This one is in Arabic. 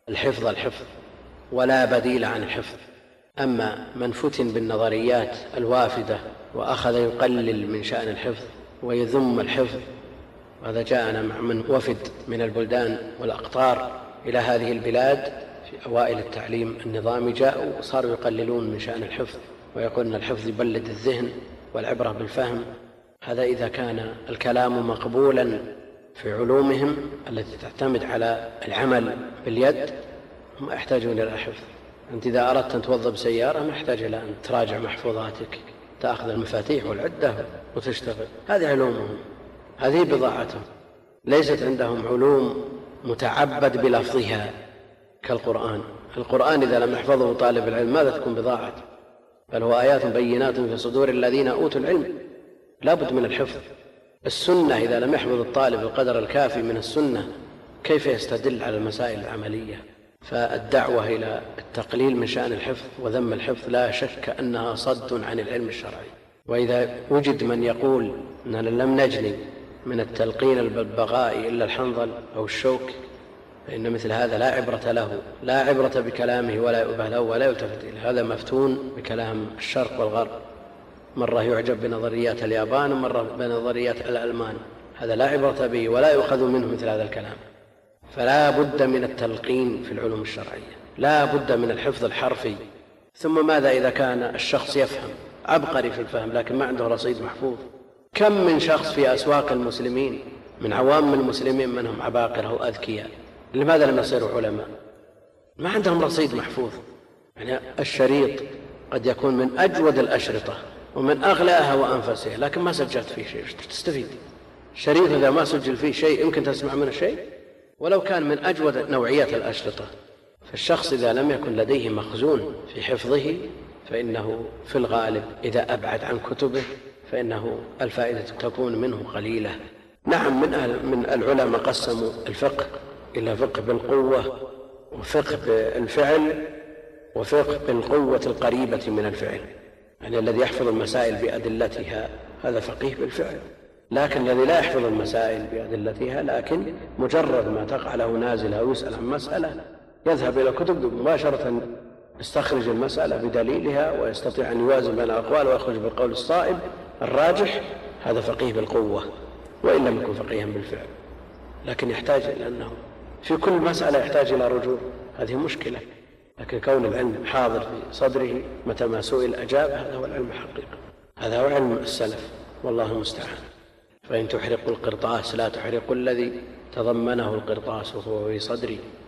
الحفظ الحفظ ولا بديل عن الحفظ. أما من فتن بالنظريات الوافدة وأخذ يقلل من شأن الحفظ ويذم الحفظ، وهذا جاءنا مع من وفد من البلدان والأقطار إلى هذه البلاد في أوائل التعليم النظامي، جاءوا وصاروا يقللون من شأن الحفظ ويقولون الحفظ يبلد الذهن والعبرة بالفهم. هذا إذا كان الكلام مقبولا في علومهم التي تعتمد على العمل باليد، هم يحتاجون إلى الحفظ. أنت إذا أردت أن توظف سيارة ما يحتاج إلى أن تراجع محفوظاتك، تأخذ المفاتيح والعدة وتشتغل. هذه علومهم، هذه بضاعتهم. ليست عندهم علوم متعبد بلفظها كالقرآن. القرآن إذا لم يحفظه طالب العلم ماذا تكون بضاعته؟ بل هو آيات بينات في صدور الذين أوتوا العلم، لا بد من الحفظ. السنة إذا لم يحفظ الطالب القدر الكافي من السنة كيف يستدل على المسائل العملية؟ فالدعوة إلى التقليل من شأن الحفظ وذم الحفظ لا شك أنها صد عن العلم الشرعي. وإذا وجد من يقول أننا لم نجني من التلقين الببغاء إلا الحنظل أو الشوك، فإن مثل هذا لا عبرة له، لا عبرة بكلامه ولا يؤبه له ولا يلتفت إليه. هذا مفتون بكلام الشرق والغرب، مرة يعجب بنظريات اليابان ومرة بنظريات الألمان. هذا لا عبرة به ولا يؤخذ منه مثل هذا الكلام. فلا بد من التلقين في العلوم الشرعية، لا بد من الحفظ الحرفي. ثم ماذا إذا كان الشخص يفهم عبقري في الفهم لكن ما عنده رصيد محفوظ؟ كم من شخص في أسواق المسلمين من عوام المسلمين منهم عباقرة وأذكياء، لماذا لم يصيروا علماء؟ ما عندهم رصيد محفوظ. يعني الشريط قد يكون من أجود الأشرطة ومن أغلاها وأنفسها، لكن ما سجلت فيه شيء، تستفيد؟ الشريط إذا ما سجل فيه شيء يمكن تسمع منه شيء ولو كان من أجود نوعيات الأشرطة. فالشخص إذا لم يكن لديه مخزون في حفظه فإنه في الغالب إذا أبعد عن كتبه فإنه الفائدة تكون منه قليلة. نعم، من العلماء قسموا الفقه إلى فقه بالقوة وفقه بالفعل وفقه بالقوة القريبة من الفعل. يعني الذي يحفظ المسائل بأدلتها هذا فقيه بالفعل، لكن الذي لا يحفظ المسائل بأدلتها لكن مجرد ما تقع له نازلة أو يسأل عن مسألة يذهب إلى كتب مباشرة يستخرج المسألة بدليلها ويستطيع أن يوازن بين الأقوال ويخرج بالقول الصائب الراجح، هذا فقيه بالقوة وإن لم يكن فقيها بالفعل. لكن يحتاج إلى أنه في كل مسألة يحتاج إلى رجوع، هذه مشكلة. لكن كون العلم حاضر في صدره متى ما سئل أجاب، هذا هو العلم الحقيقي، هذا هو علم السلف، والله المستعان. فإن تحرقوا القرطاس لا تحرقوا الذي تضمنه القرطاس وهو في صدري